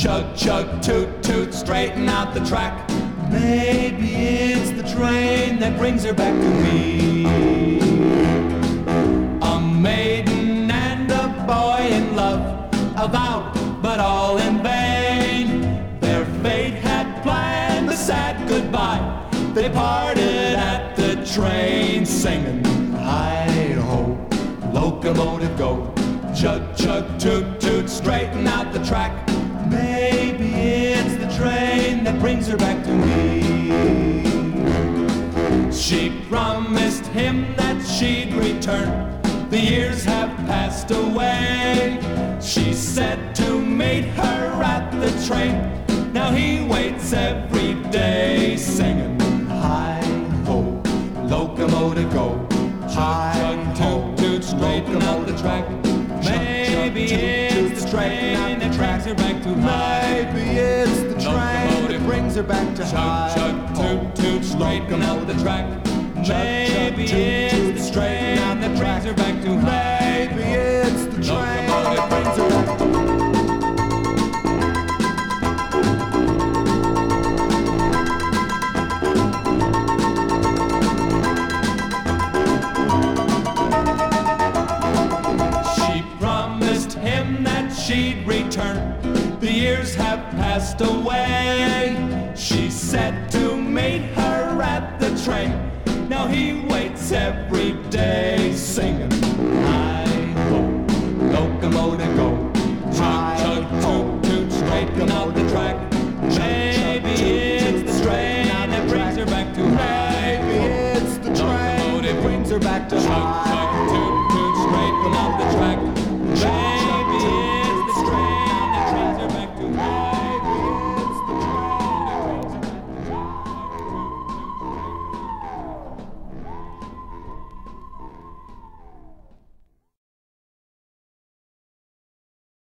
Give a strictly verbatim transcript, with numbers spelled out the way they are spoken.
Chug, chug, toot, toot, straighten out the track. Maybe it's the train that brings her back to me. A maiden and a boy in love, avowed but all in vain. Their fate had planned a sad goodbye. They parted at the train, singing, hi-ho, locomotive go. Chug, chug, toot, toot, straighten out the track. Maybe it's the train that brings her back to me. She promised him that she'd return. The years have passed away. She said to meet her at the train. Now he waits every day, singing, hi-ho, locomotive go. Chug, toot, toot, straighten out the track. Maybe it's the train that brings her back to high. Maybe it's the train that brings her back to high. Chug, toot, toot, straighten out the track. Maybe it's the train that brings her back to high. Maybe it's the train that brings her back to high. Him that she'd return. The years have passed away. She said to meet her at the train. Now he waits every day, singing, hi-ho, locomotive go. Chug, chug, toot, toot, straighten out the track. Maybe it's the train that brings her back to high. Maybe it's the train that brings her back to high. Chug, chug, toot.